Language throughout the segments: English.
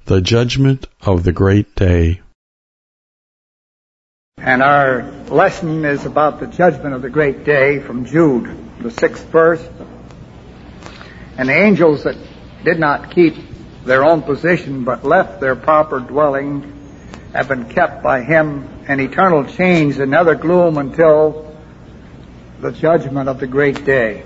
The Judgment of the Great Day. And our lesson is about the judgment of the great day from Jude, the 6th verse. And the angels that did not keep their own position but left their proper dwelling have been kept by him in eternal chains and other gloom until the judgment of the great day.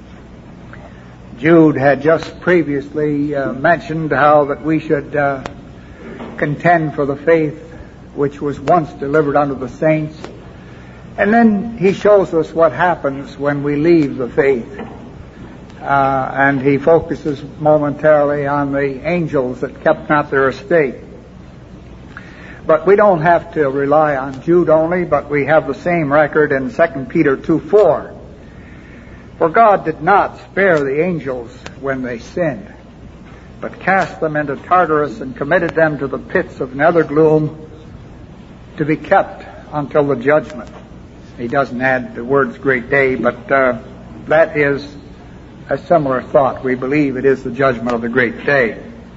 Jude had just previously mentioned how that we should contend for the faith which was once delivered unto the saints. And then he shows us what happens when we leave the faith. And he focuses momentarily on the angels that kept not their estate. But we don't have to rely on Jude only, but we have the same record in 2 Peter 2:4. For God did not spare the angels when they sinned, but cast them into Tartarus and committed them to the pits of nether gloom to be kept until the judgment. He doesn't add the words great day, but that is a similar thought. We believe it is the judgment of the great day.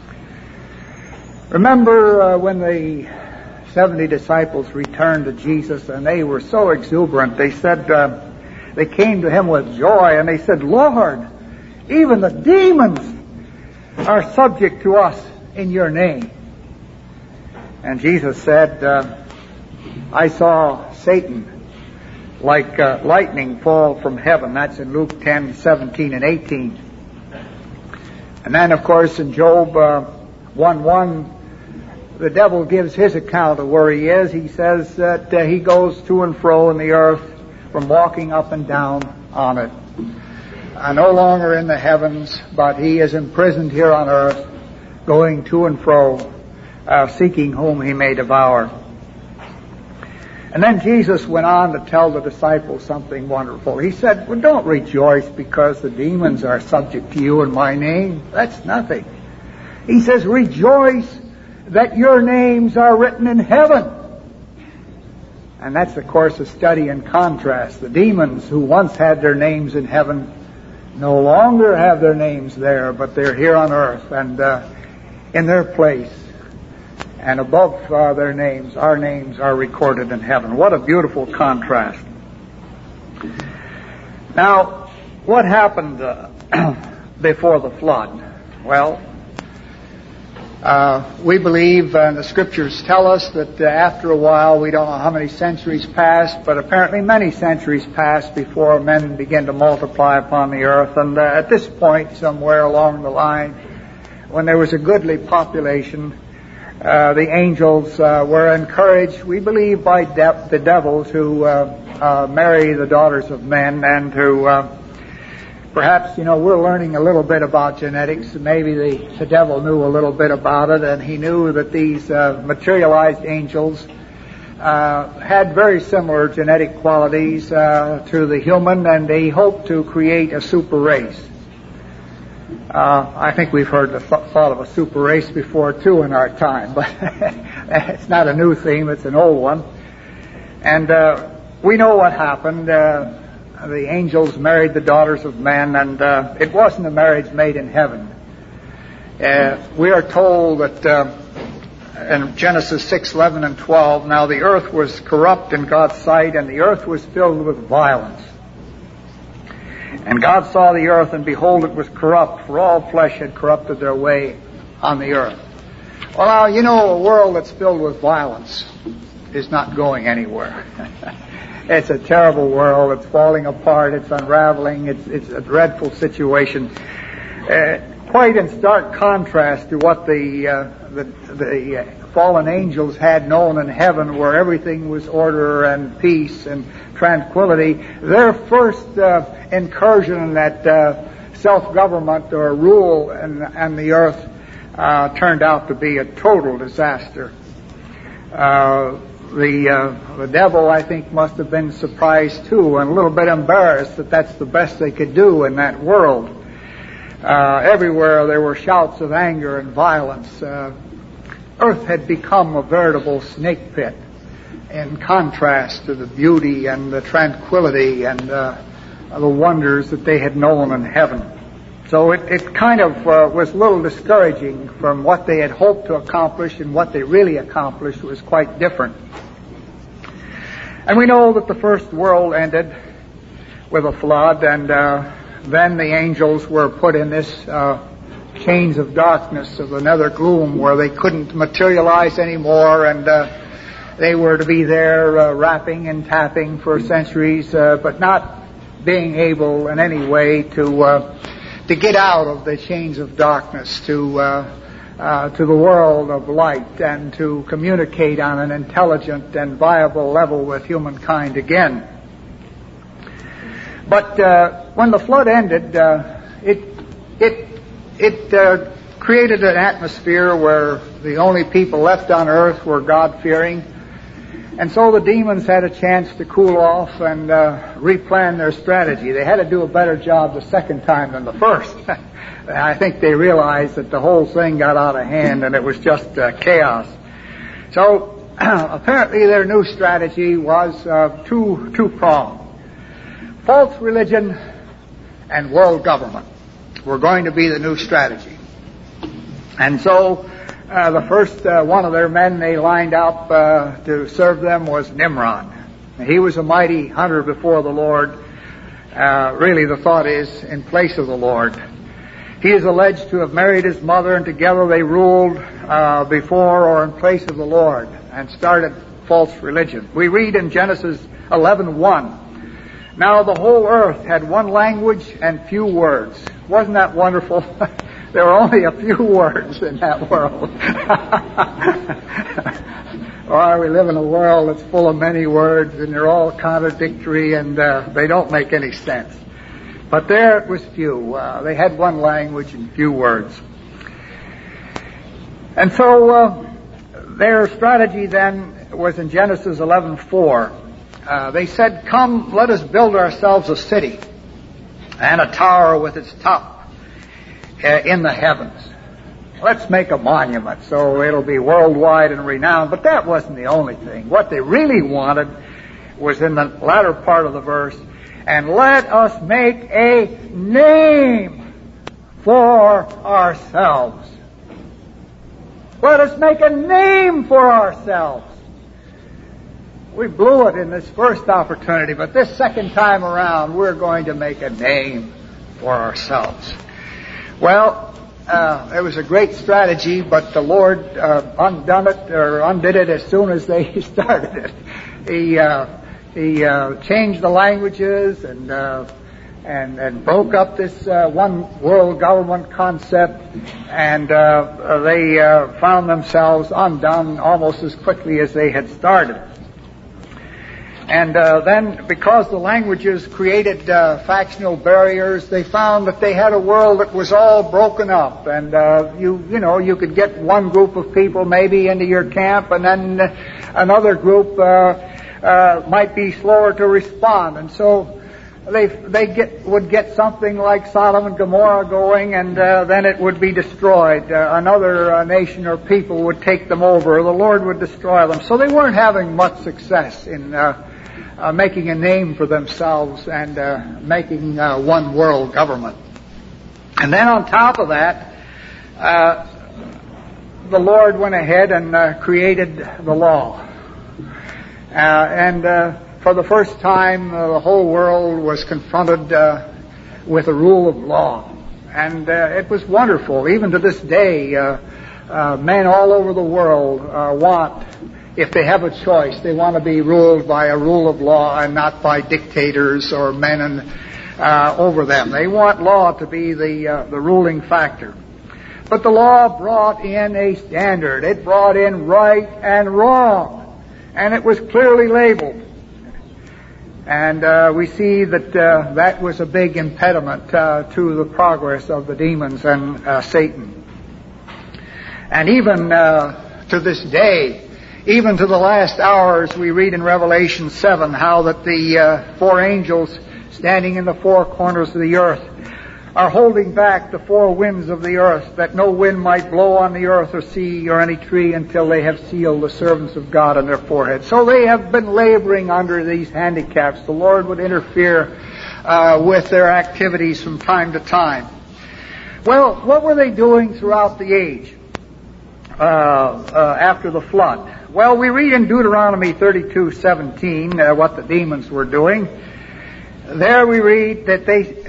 Remember when the 70 disciples returned to Jesus and they were so exuberant, they said, they came to him with joy and they said, Lord, even the demons are subject to us in your name. And Jesus said, I saw Satan like lightning fall from heaven. That's in Luke 10:17 and 18. And then, of course, in Job 1:1, the devil gives his account of where he is. He says that he goes to and fro in the earth from walking up and down on it. No longer in the heavens, but he is imprisoned here on earth, going to and fro, seeking whom he may devour. And then Jesus went on to tell the disciples something wonderful. He said, well, don't rejoice because the demons are subject to you in my name. That's nothing. He says, rejoice that your names are written in heaven. And that's the course of study and contrast. The demons who once had their names in heaven no longer have their names there, but they're here on earth and in their place. And above their names, our names are recorded in heaven. What a beautiful contrast. Now, what happened before the flood? Well, we believe, and the Scriptures tell us, that after a while, we don't know how many centuries passed, but apparently many centuries passed before men began to multiply upon the earth. And at this point, somewhere along the line, when there was a goodly population, the angels were encouraged, we believe, by the devil to marry the daughters of men and to perhaps, we're learning a little bit about genetics. Maybe the devil knew a little bit about it, and he knew that these materialized angels had very similar genetic qualities to the human, and he hoped to create a super race. I think we've heard the thought of a super race before, too, in our time, but it's not a new theme, it's an old one. And we know what happened. The angels married the daughters of men, and it wasn't a marriage made in heaven. We are told that in Genesis 6:11 and 12, now the earth was corrupt in God's sight, and the earth was filled with violence. And God saw the earth, and behold, it was corrupt, for all flesh had corrupted their way on the earth. Well, now, a world that's filled with violence is not going anywhere. It's a terrible world. It's falling apart. It's unraveling. It's a dreadful situation. Quite in stark contrast to what the fallen angels had known in heaven, where everything was order and peace and tranquility. Their first incursion in that self-government or rule and the earth turned out to be a total disaster. The devil, I think, must have been surprised too, and a little bit embarrassed that that's the best they could do in that world. Everywhere there were shouts of anger and violence. Earth had become a veritable snake pit in contrast to the beauty and the tranquility and the wonders that they had known in heaven. So it kind of was a little discouraging from what they had hoped to accomplish, and what they really accomplished was quite different. And we know that the first world ended with a flood, and then the angels were put in this chains of darkness, of another gloom, where they couldn't materialize anymore, and they were to be there rapping and tapping for centuries, but not being able in any way to get out of the chains of darkness to the world of light, and to communicate on an intelligent and viable level with humankind again. But when the flood ended, it created an atmosphere where the only people left on earth were God-fearing. And so the demons had a chance to cool off and replan their strategy. They had to do a better job the second time than the first. I think they realized that the whole thing got out of hand and it was just chaos. So apparently their new strategy was two-pronged. False religion and world government were going to be the new strategy. And so the first one of their men they lined up to serve them was Nimrod. He was a mighty hunter before the Lord. Really, the thought is, in place of the Lord. He is alleged to have married his mother, and together they ruled before or in place of the Lord and started false religion. We read in Genesis 11:1, "Now the whole earth had one language and few words." Wasn't that wonderful? There were only a few words in that world. Or we live in a world that's full of many words, and they're all contradictory, and they don't make any sense. But there it was few. They had one language and few words. And so their strategy then was in Genesis 11:4. They said, "Come, let us build ourselves a city and a tower with its top in the heavens. Let's make a monument so it'll be worldwide and renowned." But that wasn't the only thing. What they really wanted was in the latter part of the verse, "And let us make a name for ourselves." Let us make a name for ourselves. We blew it in this first opportunity, but this second time around, we're going to make a name for ourselves. Well, it was a great strategy, but the Lord undid it as soon as they started it. He changed the languages and broke up this one world government concept, and they found themselves undone almost as quickly as they had started. And then, because the languages created factional barriers, they found that they had a world that was all broken up. And you could get one group of people maybe into your camp, and then another group might be slower to respond. And so would get something like Sodom and Gomorrah going, and then it would be destroyed. Another nation or people would take them over. The Lord would destroy them. So they weren't having much success in making a name for themselves and making one world government. And then on top of that, the Lord went ahead and created the law. For the first time, the whole world was confronted with a rule of law. And it was wonderful. Even to this day, men all over the world want, if they have a choice, they want to be ruled by a rule of law and not by dictators or men over them. They want law to be the ruling factor. But the law brought in a standard. It brought in right and wrong. And it was clearly labeled. And we see that that was a big impediment to the progress of the demons and Satan. And even to this day, even to the last hours, we read in Revelation 7 how that the four angels standing in the four corners of the earth are holding back the four winds of the earth, that no wind might blow on the earth or sea or any tree until they have sealed the servants of God on their foreheads. So they have been laboring under these handicaps. The Lord would interfere with their activities from time to time. Well, what were they doing throughout the age after the flood? Well, we read in Deuteronomy 32:17 what the demons were doing. There we read that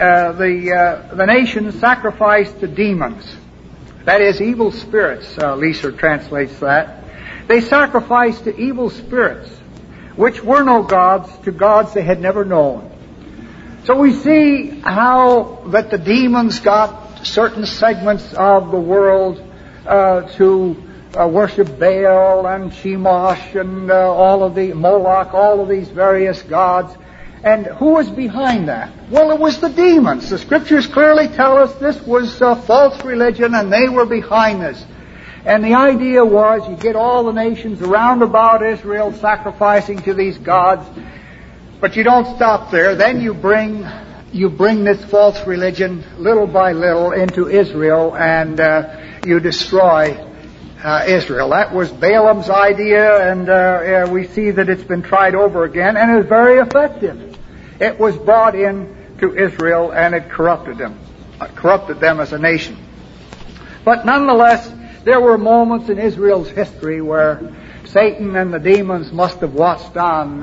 the nation sacrificed to demons. That is, evil spirits. Leeser translates that. They sacrificed to evil spirits, which were no gods, to gods they had never known. So we see how that the demons got certain segments of the world to worship Baal and Chemosh and all of the Moloch, all of these various gods. And who was behind that? Well, it was the demons. The Scriptures clearly tell us this was false religion, and they were behind this. And the idea was you get all the nations around about Israel sacrificing to these gods, but you don't stop there. Then you bring this false religion little by little into Israel, and you destroy Israel. That was Balaam's idea, and we see that it's been tried over again, and it was very effective. It was brought in to Israel, and it corrupted them as a nation. But nonetheless, there were moments in Israel's history where Satan and the demons must have watched on,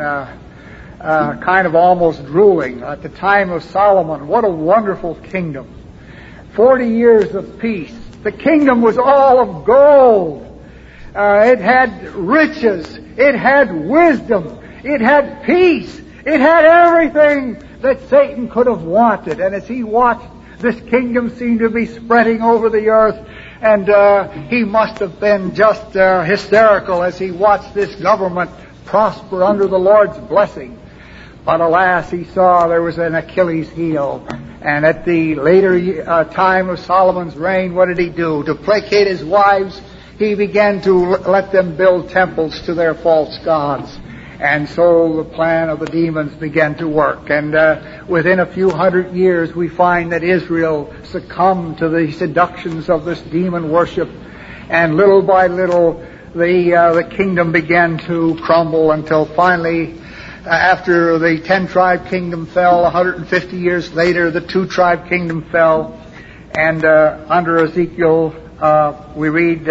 kind of almost drooling. At the time of Solomon, what a wonderful kingdom. 40 years of peace. The kingdom was all of gold. It had riches. It had wisdom. It had peace. It had everything that Satan could have wanted. And as he watched, this kingdom seemed to be spreading over the earth. And he must have been just hysterical as he watched this government prosper under the Lord's blessing. But alas, he saw there was an Achilles heel. And at the later time of Solomon's reign, what did he do? To placate his wives, he began to let them build temples to their false gods. And so the plan of the demons began to work. And within a few hundred years, we find that Israel succumbed to the seductions of this demon worship. And little by little, the kingdom began to crumble until finally, after the 10-tribe kingdom fell, 150 years later, the 2-tribe kingdom fell. And under Ezekiel, we read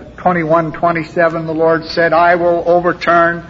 21:27, the Lord said, I will overturn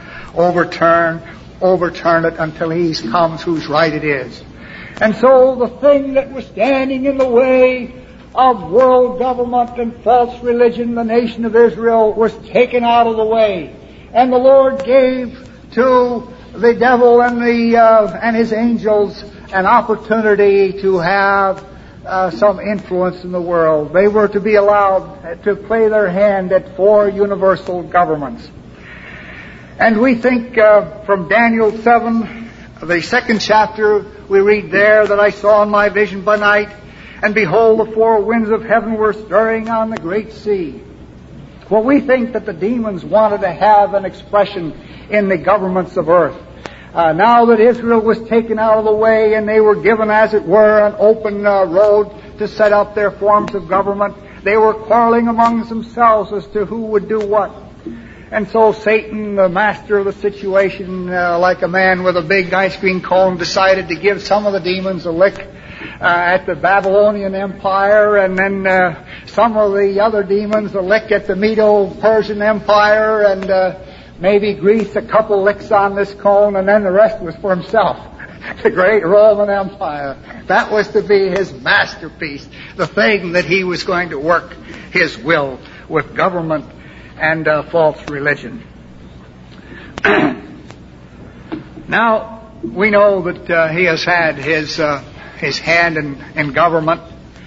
it until he comes whose right it is. And so the thing that was standing in the way of world government and false religion, the nation of Israel, was taken out of the way. And the Lord gave to the devil and his angels an opportunity to have some influence in the world. They were to be allowed to play their hand at 4 universal governments. And we think from Daniel 7, the 2nd chapter, we read there that I saw in my vision by night, and behold, the 4 winds of heaven were stirring on the great sea. Well, we think that the demons wanted to have an expression in the governments of earth. Now that Israel was taken out of the way and they were given, as it were, an open road to set up their forms of government, they were quarreling among themselves as to who would do what. And so Satan, the master of the situation, like a man with a big ice cream cone, decided to give some of the demons a lick at the Babylonian Empire, and then some of the other demons a lick at the Medo-Persian Empire, and maybe grease a couple licks on this cone, and then the rest was for himself. The great Roman Empire. That was to be his masterpiece, the thing that he was going to work his will with government and false religion. Now, we know that he has had his hand in government.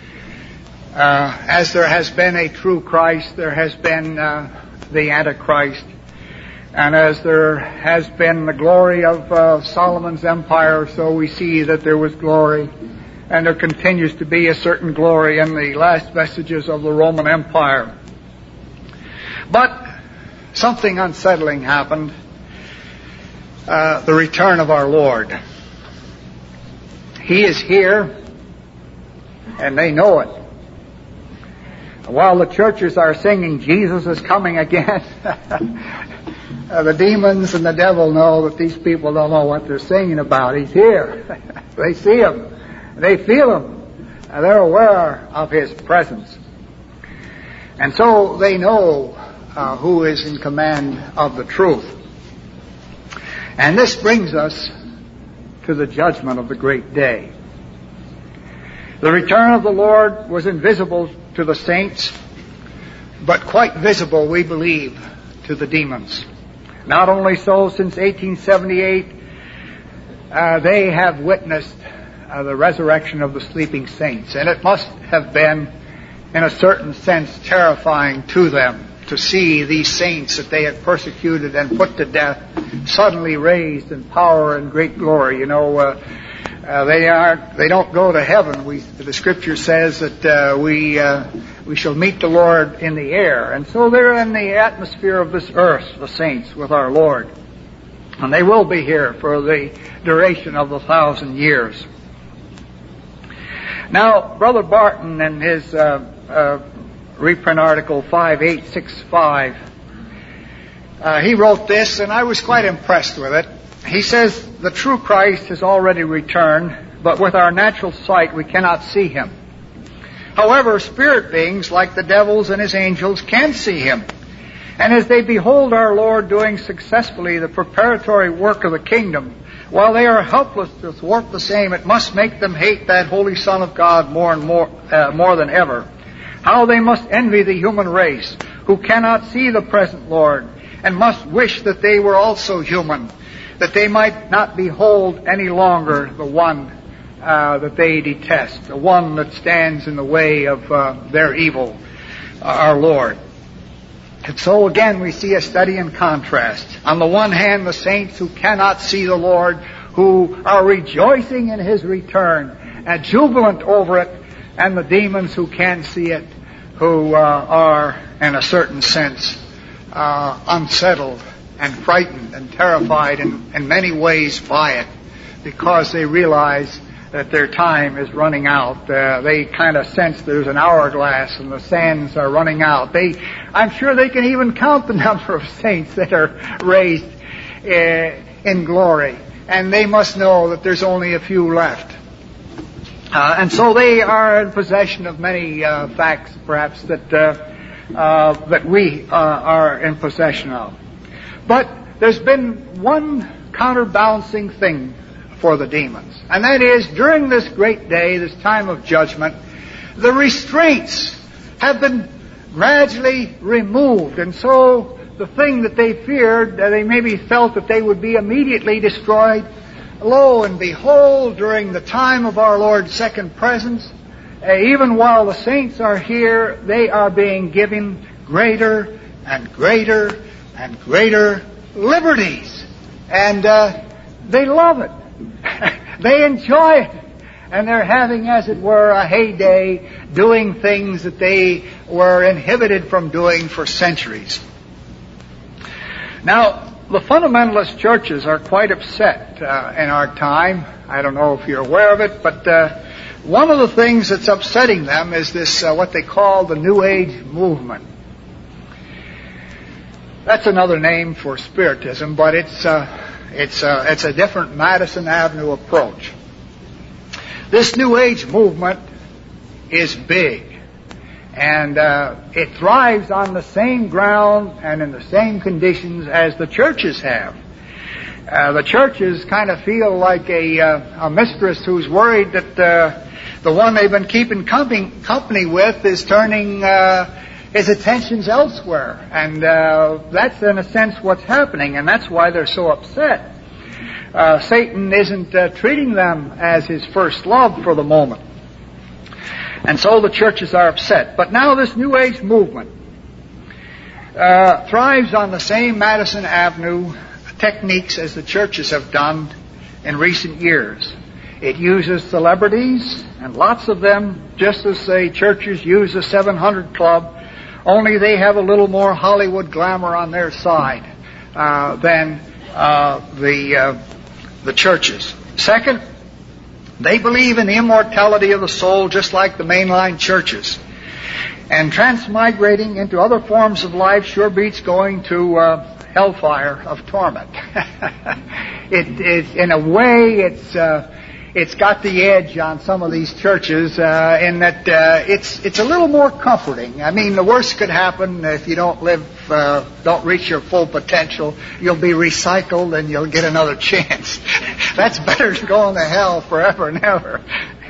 As there has been a true Christ, there has been the Antichrist. And as there has been the glory of Solomon's empire, so we see that there was glory. And there continues to be a certain glory in the last vestiges of the Roman Empire. But something unsettling happened. The return of our Lord. He is here, and they know it. While the churches are singing, Jesus is coming again, the demons and the devil know that these people don't know what they're singing about. He's here. They see him. They feel him. They're aware of His presence. And so they know who is in command of the truth. And this brings us to the judgment of the great day. The return of the Lord was invisible to the saints, but quite visible, we believe, to the demons. Not only so, since 1878, they have witnessed the resurrection of the sleeping saints. And it must have been, in a certain sense, terrifying to them to see these saints that they had persecuted and put to death suddenly raised in power and great glory. They don't go to heaven. The Scripture says that we shall meet the Lord in the air. And so they're in the atmosphere of this earth, the saints, with our Lord. And they will be here for the duration of the 1,000 years. Now, Brother Barton, in his reprint article 5865, he wrote this, and I was quite impressed with it. He says, the true Christ has already returned, but with our natural sight we cannot see Him. However, spirit beings, like the devils and his angels, can see Him. And as they behold our Lord doing successfully the preparatory work of the kingdom, while they are helpless to thwart the same, it must make them hate that Holy Son of God more and more than ever. How they must envy the human race, who cannot see the present Lord, and must wish that they were also human, that they might not behold any longer the one that they detest, the one that stands in the way of their evil, our Lord. And so again we see a study in contrast. On the one hand, the saints who cannot see the Lord, who are rejoicing in His return and jubilant over it, and the demons who can see it, who are, in a certain sense, unsettled and frightened and terrified in many ways by it, because they realize that their time is running out. They kind of sense there's an hourglass and the sands are running out. I'm sure they can even count the number of saints that are raised in glory. And they must know that there's only a few left. And so they are in possession of many facts, perhaps, that we are in possession of. But there's been one counterbalancing thing for the demons. And that is, during this great day, this time of judgment, the restraints have been gradually removed. And so the thing that they feared, they maybe felt that they would be immediately destroyed. Lo and behold, during the time of our Lord's second presence, even while the saints are here, they are being given greater and greater and greater liberties. And they love it. They enjoy it. And they're having, as it were, a heyday, doing things that they were inhibited from doing for centuries. Now, the fundamentalist churches are quite upset in our time. I don't know if you're aware of it, but one of the things that's upsetting them is this, what they call the New Age movement. That's another name for Spiritism, but it's a different Madison Avenue approach. This New Age movement is big, and it thrives on the same ground and in the same conditions as the churches have. The churches kind of feel like a mistress who's worried that the one they've been keeping company with is turning his attentions elsewhere. And that's, in a sense, what's happening, and that's why they're so upset. Satan isn't treating them as his first love for the moment. And so the churches are upset. But now this New Age movement thrives on the same Madison Avenue techniques as the churches have done in recent years. It uses celebrities, and lots of them, just as the churches use the 700 Club, only they have a little more Hollywood glamour on their side than the churches. Second, they believe in the immortality of the soul just like the mainline churches. And transmigrating into other forms of life sure beats going to hellfire of torment. In a way, it's got the edge on some of these churches in that it's a little more comforting. I mean, the worst could happen if you don't reach your full potential. You'll be recycled and you'll get another chance. That's better than going to hell forever and ever.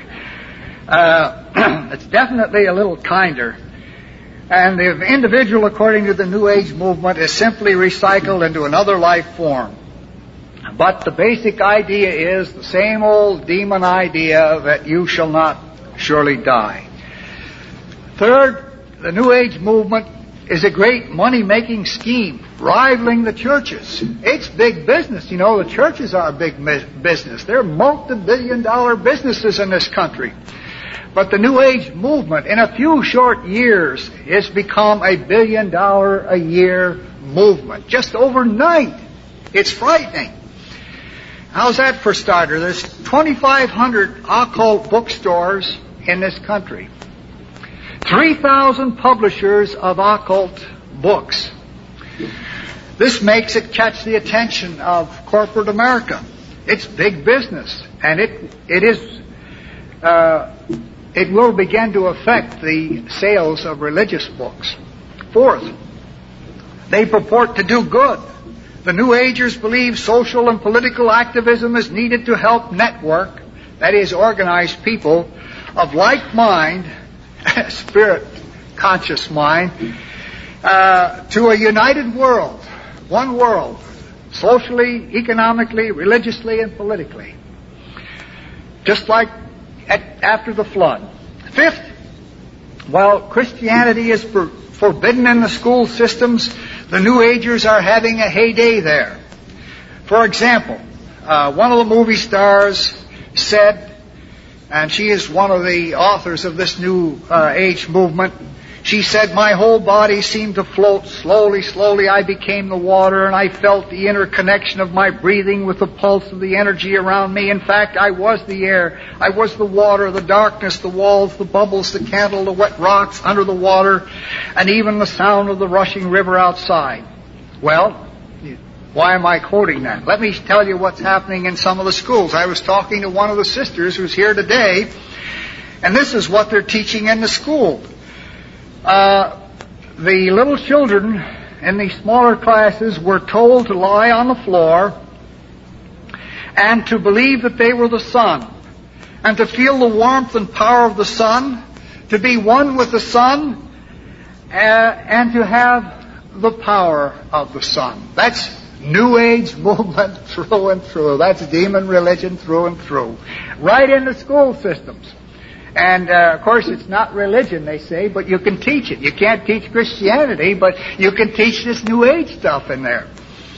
It's definitely a little kinder. And the individual, according to the New Age movement, is simply recycled into another life form. But the basic idea is the same old demon idea that you shall not surely die. Third, the New Age movement is a great money-making scheme, rivaling the churches. It's big business. You know, the churches are big business. They're multi-billion-dollar businesses in this country. But the New Age movement, in a few short years, has become a $1 billion a year movement. Just overnight. It's frightening. How's that for starter? There's 2,500 occult bookstores in this country. 3,000 publishers of occult books. This makes it catch the attention of corporate America. It's big business, and it will begin to affect the sales of religious books. Fourth, they purport to do good. The New Agers believe social and political activism is needed to help network, that is, organize people of like mind, spirit, conscious mind, to a united world, one world, socially, economically, religiously, and politically. Just like after the flood. Fifth, while Christianity is forbidden in the school systems, the New Agers are having a heyday there. For example, one of the movie stars said, and she is one of the authors of this New Age movement, she said, "My whole body seemed to float slowly, slowly. I became the water, and I felt the interconnection of my breathing with the pulse of the energy around me. In fact, I was the air. I was the water, the darkness, the walls, the bubbles, the candle, the wet rocks under the water, and even the sound of the rushing river outside." Well, why am I quoting that? Let me tell you what's happening in some of the schools. I was talking to one of the sisters who's here today, and this is what they're teaching in the school. The little children in the smaller classes were told to lie on the floor and to believe that they were the sun, and to feel the warmth and power of the sun, to be one with the sun, and to have the power of the sun. That's New Age movement through and through. That's demon religion through and through. Right in the school systems. And, of course, it's not religion, they say, but you can teach it. You can't teach Christianity, but you can teach this New Age stuff in there.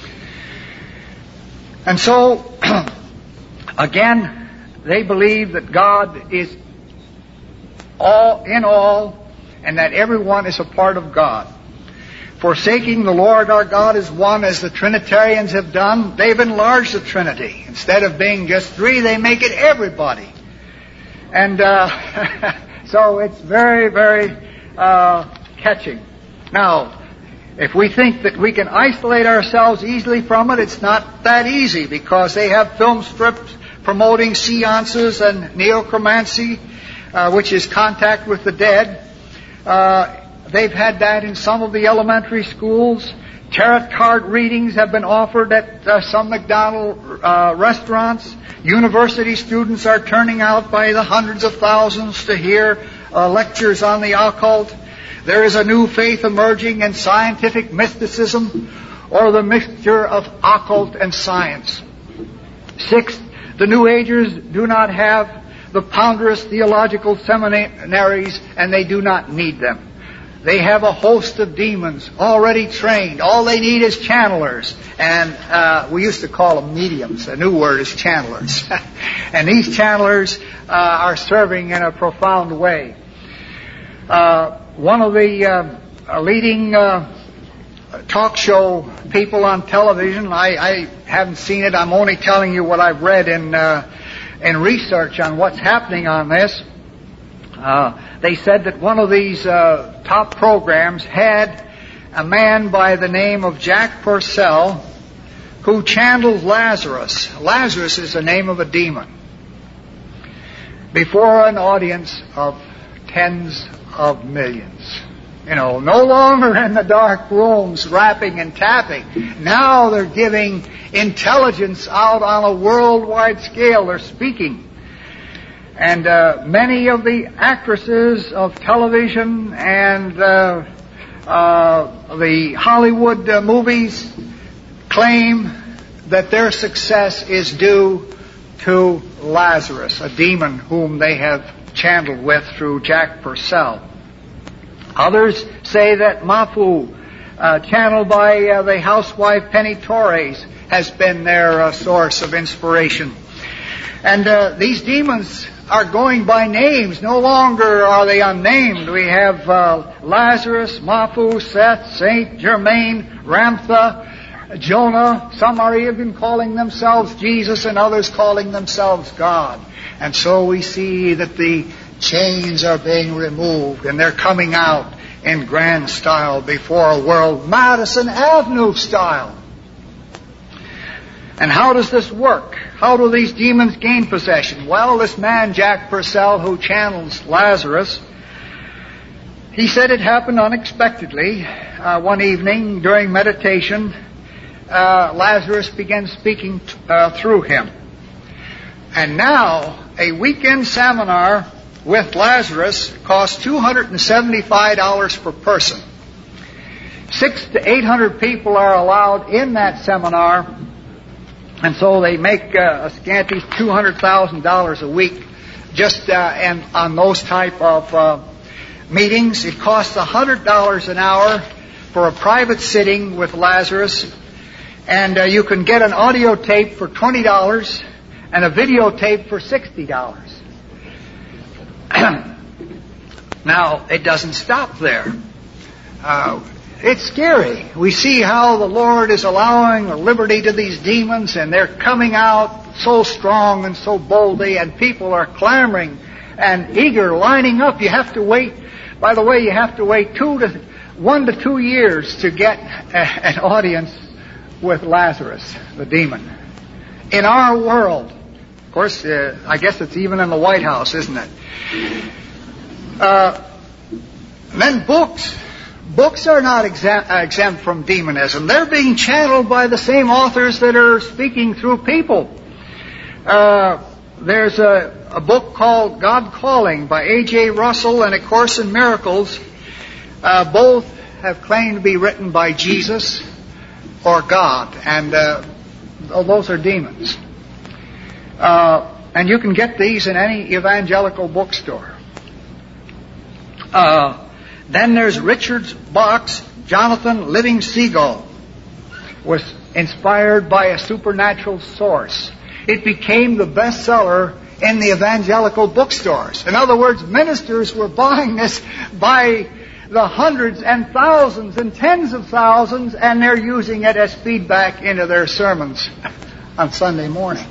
And so, again, they believe that God is all in all, and that everyone is a part of God. Forsaking the Lord our God as one, as the Trinitarians have done, they've enlarged the Trinity. Instead of being just three, they make it everybody. And so it's very, very catching. Now, if we think that we can isolate ourselves easily from it, it's not that easy, because they have film strips promoting seances and neocromancy, which is contact with the dead. They've had that in some of the elementary schools. Tarot card readings have been offered at some McDonald's restaurants. University students are turning out by the hundreds of thousands to hear lectures on the occult. There is a new faith emerging in scientific mysticism, or the mixture of occult and science. Sixth, the New Agers do not have the ponderous theological seminaries, and they do not need them. They have a host of demons already trained. All they need is channelers. And we used to call them mediums. The new word is channelers. And these channelers are serving in a profound way. One of the leading talk show people on television, I haven't seen it. I'm only telling you what I've read in research on what's happening on this. They said that one of these top programs had a man by the name of Jack Purcell who channeled Lazarus. Lazarus is the name of a demon. before an audience of tens of millions. No longer in the dark rooms rapping and tapping. Now they're giving intelligence out on a worldwide scale. They're speaking. And many of the actresses of television and the Hollywood movies claim that their success is due to Lazarus, a demon whom they have channeled with through Jack Purcell. Others say that Mafu, channeled by the housewife Penny Torres, has been their source of inspiration. And these demons are going by names. No longer are they unnamed. We have Lazarus, Mafu, Seth, Saint, Germain, Ramtha, Jonah. Some are even calling themselves Jesus and others calling themselves God. And so we see that the chains are being removed and they're coming out in grand style before a world, Madison Avenue style. And how does this work? How do these demons gain possession? Well, this man, Jack Purcell, who channels Lazarus, he said it happened unexpectedly. One evening during meditation, Lazarus began speaking through him. And now, a weekend seminar with Lazarus costs $275 per person. 600 to 800 people are allowed in that seminar, and so they make a scanty $200,000 a week just and on those type of meetings. It costs $100 an hour for a private sitting with Lazarus, and you can get an audio tape for $20 and a videotape for $60. Now, it doesn't stop there. It's scary. We see how the Lord is allowing liberty to these demons, and they're coming out so strong and so boldly, and people are clamoring and eager, lining up. You have to wait. By the way, you have to wait 1 to 2 years to get an audience with Lazarus, the demon. In our world, of course, I guess it's even in the White House, isn't it? Then books. Books are not exempt from demonism. They're being channeled by the same authors that are speaking through people. There's a book called God Calling by A.J. Russell and A Course in Miracles. Both have claimed to be written by Jesus or God, and those are demons. And you can get these in any evangelical bookstore. Then there's Richard Bach's Jonathan Living Seagull, was inspired by a supernatural source. It became the bestseller in the evangelical bookstores. In other words, ministers were buying this by the hundreds and thousands and tens of thousands, and they're using it as feedback into their sermons on Sunday morning.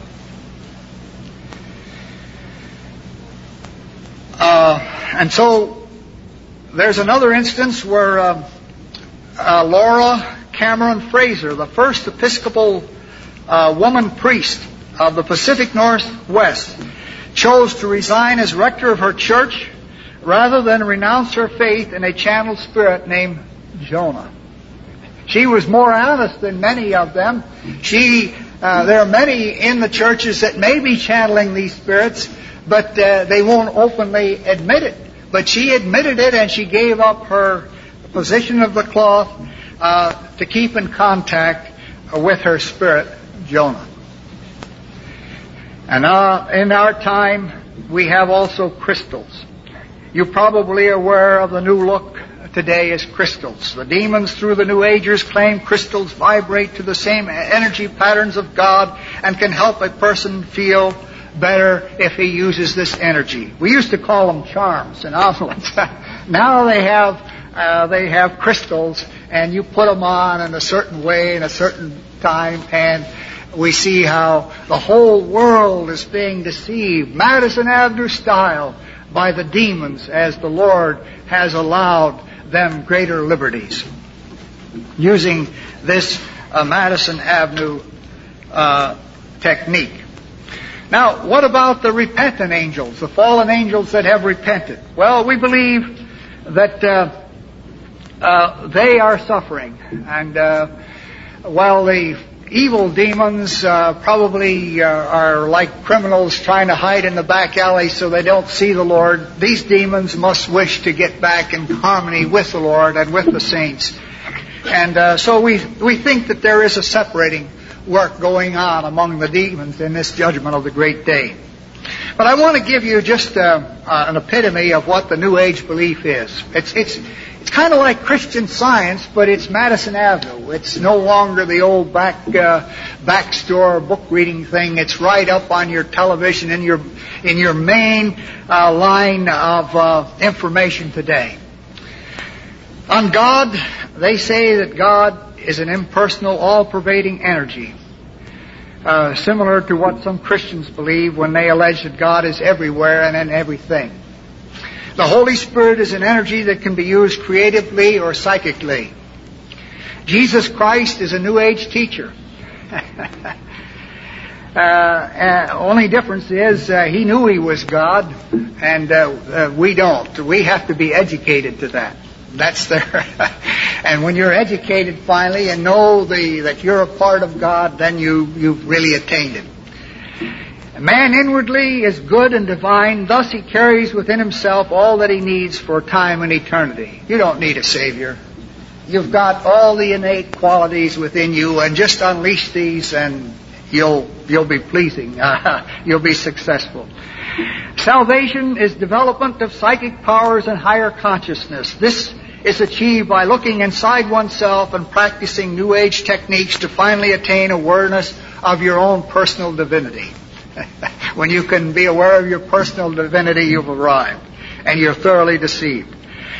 And so there's another instance where Laura Cameron Fraser, the first Episcopal woman priest of the Pacific Northwest, chose to resign as rector of her church rather than renounce her faith in a channeled spirit named Jonah. She was more honest than many of them. There are many in the churches that may be channeling these spirits, but they won't openly admit it. But she admitted it, and she gave up her position of the cloth to keep in contact with her spirit, Jonah. And in our time, we have also crystals. You're probably aware of the new look today as crystals. The demons through the New Agers claim crystals vibrate to the same energy patterns of God and can help a person feel better if he uses this energy. We used to call them charms and amulets. Now they have crystals, and you put them on in a certain way in a certain time, and we see how the whole world is being deceived, Madison Avenue style, by the demons, as the Lord has allowed them greater liberties, using this Madison Avenue technique. Now, what about the repentant angels, the fallen angels that have repented? Well, we believe that they are suffering. And while the evil demons probably are like criminals trying to hide in the back alley so they don't see the Lord, these demons must wish to get back in harmony with the Lord and with the saints. And so we think that there is a separating work going on among the demons in this judgment of the great day. But I want to give you just an epitome of what the New Age belief is. It's kind of like Christian Science, but it's Madison Avenue. It's no longer the old backstore book reading thing. It's right up on your television in your main line of information today. On God, they say that God is an impersonal, all-pervading energy, similar to what some Christians believe when they allege that God is everywhere and in everything. The Holy Spirit is an energy that can be used creatively or psychically. Jesus Christ is a New Age teacher. Only difference is he knew he was God, and we don't. We have to be educated to that. That's there. And when you're educated finally and know that you're a part of God, then you've really attained it. Man inwardly is good and divine, thus he carries within himself all that he needs for time and eternity. You don't need a Savior. You've got all the innate qualities within you, and just unleash these and you'll be pleasing. You'll be successful. Salvation is development of psychic powers and higher consciousness. This is achieved by looking inside oneself and practicing New Age techniques to finally attain awareness of your own personal divinity. When you can be aware of your personal divinity, you've arrived, and you're thoroughly deceived.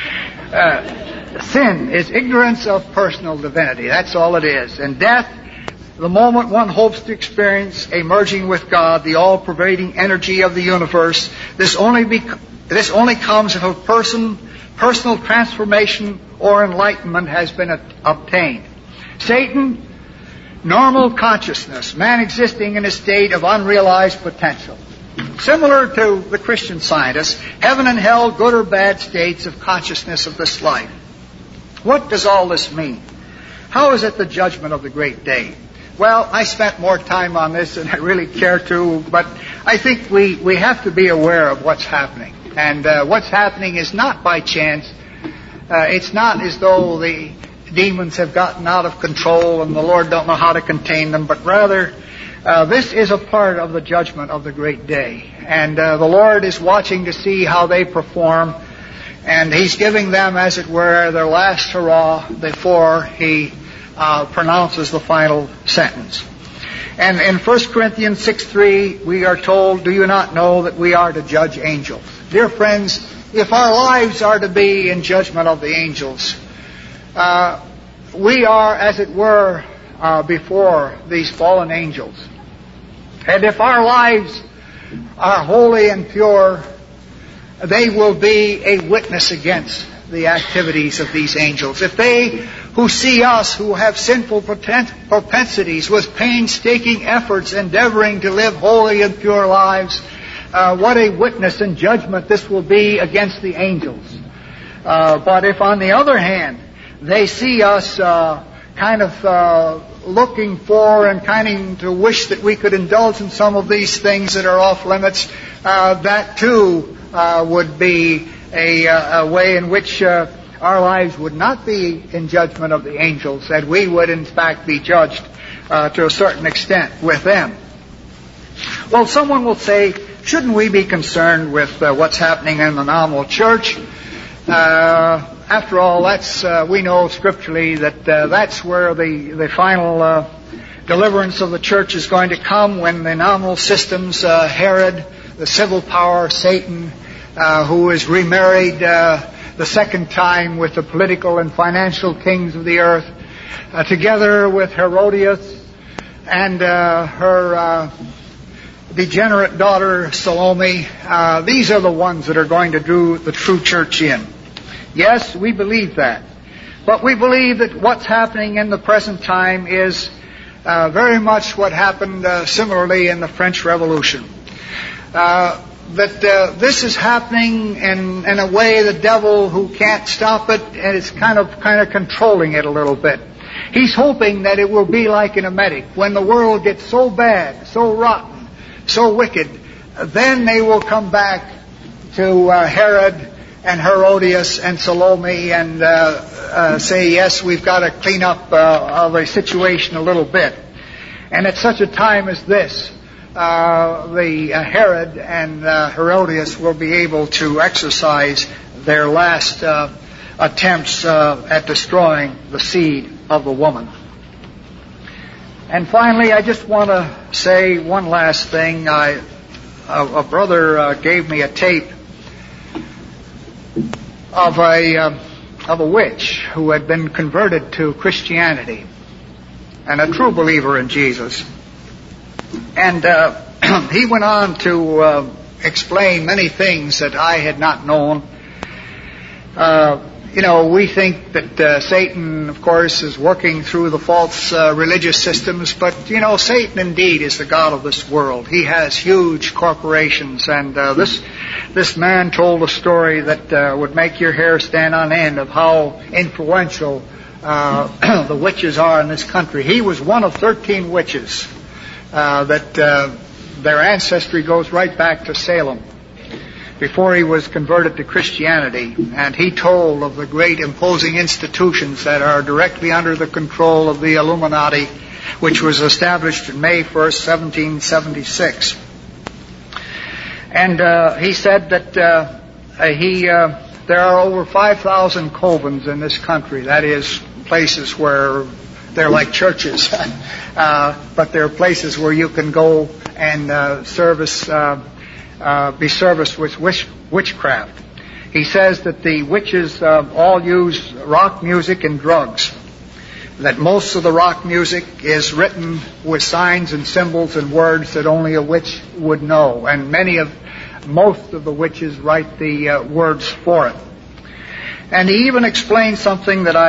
Sin is ignorance of personal divinity. That's all it is. And death, the moment one hopes to experience a merging with God, the all-pervading energy of the universe, this only comes if a personal transformation or enlightenment has been obtained. Satan, normal consciousness, man existing in a state of unrealized potential. Similar to the Christian Scientists, heaven and hell, good or bad states of consciousness of this life. What does all this mean? How is it the judgment of the great day? Well, I spent more time on this than I really care to, but I think we have to be aware of what's happening. And what's happening is not by chance. It's not as though the demons have gotten out of control and the Lord don't know how to contain them, but rather this is a part of the judgment of the great day. And the Lord is watching to see how they perform, and He's giving them, as it were, their last hurrah before He pronounces the final sentence. And in 1 Corinthians 6:3, we are told, "Do you not know that we are to judge angels?" Dear friends, if our lives are to be in judgment of the angels, we are, as it were, before these fallen angels. And if our lives are holy and pure, they will be a witness against the activities of these angels. If they who see us, who have sinful propensities, with painstaking efforts endeavoring to live holy and pure lives, what a witness and judgment this will be against the angels. But if, on the other hand, they see us looking for and kind of to wish that we could indulge in some of these things that are off limits, that too would be a way in which our lives would not be in judgment of the angels, and we would in fact be judged to a certain extent with them. Well, someone will say, shouldn't we be concerned with what's happening in the nominal church? After all, that's we know scripturally that that's where the final deliverance of the church is going to come, when the nominal systems, Herod, the civil power, Satan, who is remarried the second time with the political and financial kings of the earth, together with Herodias and her degenerate daughter Salome. These are the ones that are going to do the true church in. Yes, we believe that. But we believe that what's happening in the present time is very much what happened similarly in the French Revolution. that this is happening in a way the devil, who can't stop it, and is kind of controlling it a little bit. He's hoping that it will be like in Emetic, when the world gets so bad, so rotten, so wicked, then they will come back to Herod and Herodias and Salome and say, yes, we've got to clean up of a situation a little bit. And at such a time as this, the Herod and Herodias will be able to exercise their last attempts at destroying the seed of the woman. And finally, I just want to say one last thing. A brother gave me a tape of a witch who had been converted to Christianity and a true believer in Jesus. And he went on to explain many things that I had not known. We think that Satan, of course, is working through the false religious systems, but, Satan indeed is the god of this world. He has huge corporations, and this man told a story that would make your hair stand on end of how influential the witches are in this country. He was one of 13 witches that their ancestry goes right back to Salem, before he was converted to Christianity. And he told of the great imposing institutions that are directly under the control of the Illuminati, which was established in May 1st, 1776. And he said that there are over 5,000 covens in this country. That is, places where they're like churches, but they're places where you can go and be serviced with witchcraft. He says that the witches all use rock music and drugs, that most of the rock music is written with signs and symbols and words that only a witch would know, and most of the witches write the words for it. And he even explained something that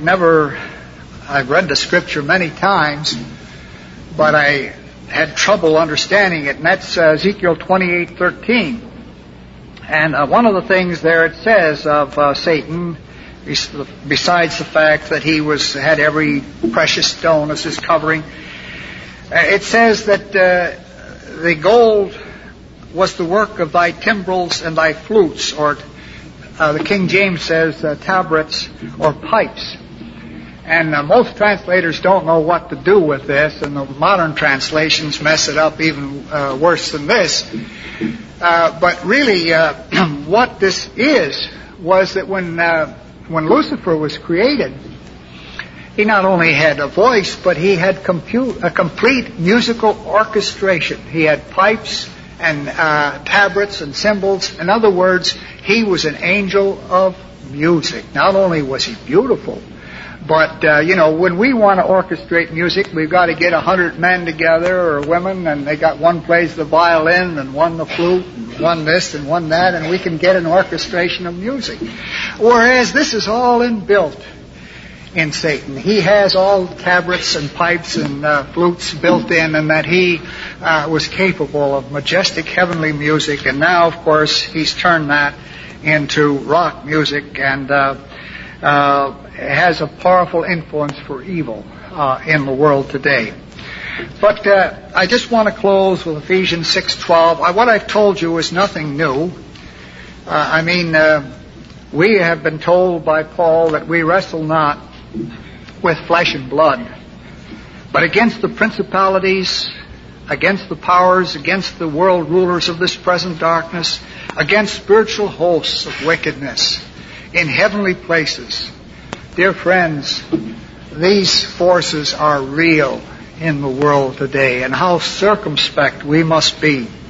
I've read the scripture many times, but I had trouble understanding it, and that's Ezekiel 28:13. And one of the things there it says of Satan, besides the fact that he had every precious stone as his covering, it says that the gold was the work of thy timbrels and thy flutes, or the King James says tabrets or pipes. And most translators don't know what to do with this, and the modern translations mess it up even worse than this. But really, what this was that when Lucifer was created, he not only had a voice, but he had a complete musical orchestration. He had pipes and tabrets and cymbals. In other words, he was an angel of music. Not only was he beautiful, but, when we want to orchestrate music, we've got to get 100 men together, or women, and one plays the violin, and one the flute, and one this, and one that, and we can get an orchestration of music. Whereas this is all inbuilt in Satan. He has all tabrets and pipes and flutes built in, and that he was capable of majestic heavenly music, and now, of course, he's turned that into rock music, and has a powerful influence for evil in the world today. But I just want to close with Ephesians 6:12. What I've told you is nothing new. We have been told by Paul that we wrestle not with flesh and blood, but against the principalities, against the powers, against the world rulers of this present darkness, against spiritual hosts of wickedness in heavenly places. Dear friends, these forces are real in the world today, and how circumspect we must be